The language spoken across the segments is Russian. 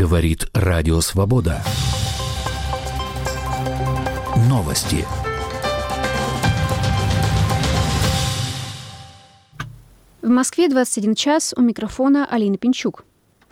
Говорит Радио Свобода. Новости. В Москве 21 час, у микрофона Алина Пинчук.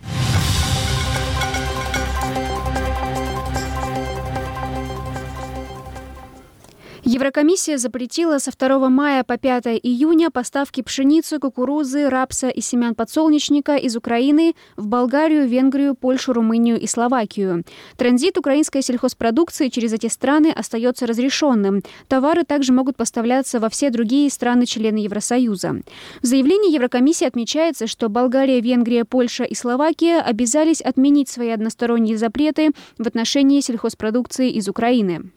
Еврокомиссия запретила со 2 мая по 5 июня поставки пшеницы, кукурузы, рапса и семян подсолнечника из Украины в Болгарию, Венгрию, Польшу, Румынию и Словакию. Транзит украинской сельхозпродукции через эти страны остается разрешенным. Товары также могут поставляться во все другие страны-члены Евросоюза. В заявлении Еврокомиссии отмечается, что Болгария, Венгрия, Польша и Словакия обязались отменить свои односторонние запреты в отношении сельхозпродукции из Украины.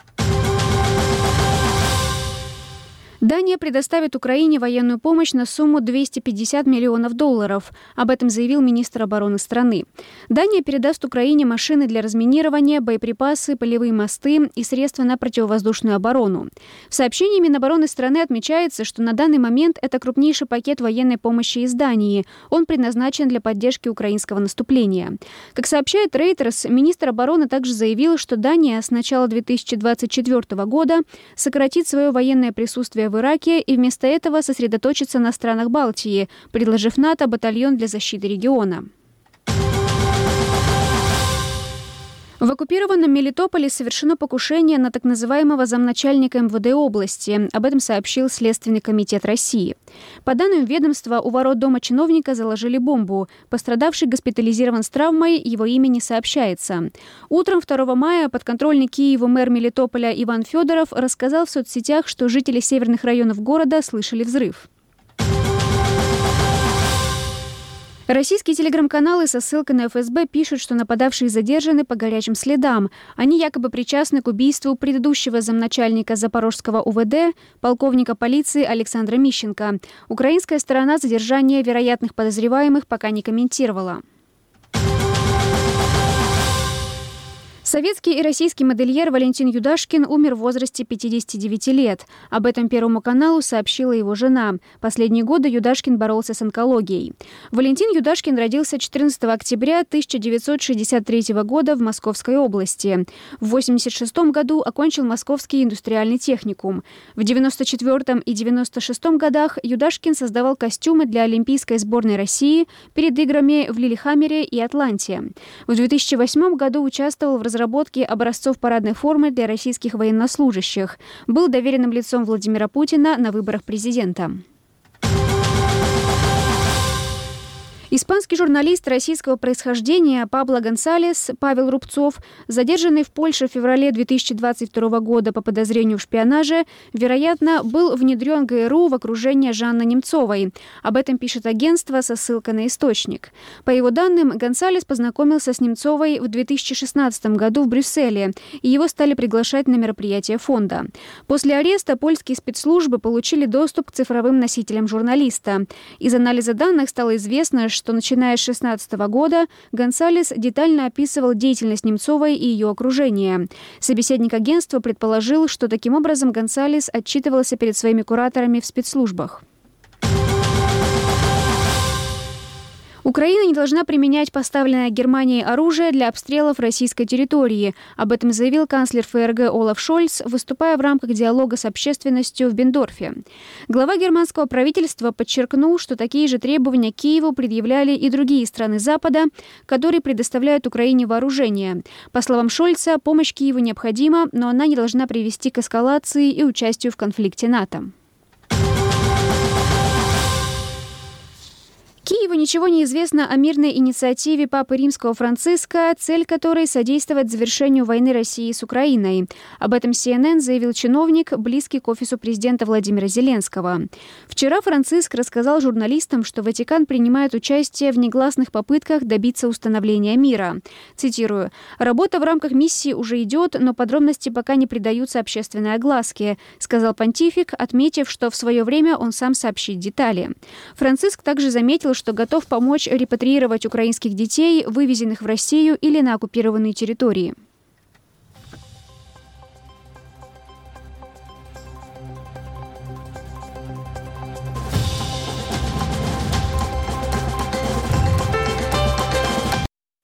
Дания предоставит Украине военную помощь на сумму $250 миллионов. Об этом заявил министр обороны страны. Дания передаст Украине машины для разминирования, боеприпасы, полевые мосты и средства на противовоздушную оборону. В сообщении Минобороны страны отмечается, что на данный момент это крупнейший пакет военной помощи из Дании. Он предназначен для поддержки украинского наступления. Как сообщает Reuters, министр обороны также заявил, что Дания с начала 2024 года сократит свое военное присутствие в Ираке и вместо этого сосредоточится на странах Балтии, предложив НАТО батальон для защиты региона. В оккупированном Мелитополе совершено покушение на так называемого замначальника МВД области. Об этом сообщил Следственный комитет России. По данным ведомства, у ворот дома чиновника заложили бомбу. Пострадавший госпитализирован с травмой, его имя не сообщается. Утром 2 мая подконтрольный Киеву мэр Мелитополя Иван Федоров рассказал в соцсетях, что жители северных районов города слышали взрыв. Российские телеграм-каналы со ссылкой на ФСБ пишут, что нападавшие задержаны по горячим следам. Они якобы причастны к убийству предыдущего замначальника Запорожского УВД, полковника полиции Александра Мищенко. Украинская сторона задержания вероятных подозреваемых пока не комментировала. Советский и российский модельер Валентин Юдашкин умер в возрасте 59 лет. Об этом Первому каналу сообщила его жена. Последние годы Юдашкин боролся с онкологией. Валентин Юдашкин родился 14 октября 1963 года в Московской области. В 1986 году окончил Московский индустриальный техникум. В 1994 и 1996 годах Юдашкин создавал костюмы для Олимпийской сборной России перед играми в Лиллехаммере и Атланте. В 2008 году участвовал в разработке образцов парадной формы для российских военнослужащих. Был доверенным лицом Владимира Путина на выборах президента. Испанский журналист российского происхождения Пабло Гонсалес Павел Рубцов, задержанный в Польше в феврале 2022 года по подозрению в шпионаже, вероятно, был внедрен ГРУ в окружение Жанны Немцовой. Об этом пишет агентство со ссылкой на источник. По его данным, Гонсалес познакомился с Немцовой в 2016 году в Брюсселе, и его стали приглашать на мероприятия фонда. После ареста польские спецслужбы получили доступ к цифровым носителям журналиста. Из анализа данных стало известно, что начиная с 2016 года Гонсалес детально описывал деятельность Немцовой и ее окружения. Собеседник агентства предположил, что таким образом Гонсалес отчитывался перед своими кураторами в спецслужбах. Украина не должна применять поставленное Германией оружие для обстрелов российской территории. Об этом заявил канцлер ФРГ Олаф Шольц, выступая в рамках диалога с общественностью в Бендорфе. Глава германского правительства подчеркнул, что такие же требования Киеву предъявляли и другие страны Запада, которые предоставляют Украине вооружение. По словам Шольца, помощь Киеву необходима, но она не должна привести к эскалации и участию в конфликте НАТО. Киеву ничего не известно о мирной инициативе Папы Римского Франциска, цель которой – содействовать завершению войны России с Украиной. Об этом CNN заявил чиновник, близкий к офису президента Владимира Зеленского. Вчера Франциск рассказал журналистам, что Ватикан принимает участие в негласных попытках добиться установления мира. Цитирую: «Работа в рамках миссии уже идет, но подробности пока не придаются общественной огласке», сказал понтифик, отметив, что в свое время он сам сообщит детали. Франциск также заметил, что готов помочь репатриировать украинских детей, вывезенных в Россию или на оккупированные территории.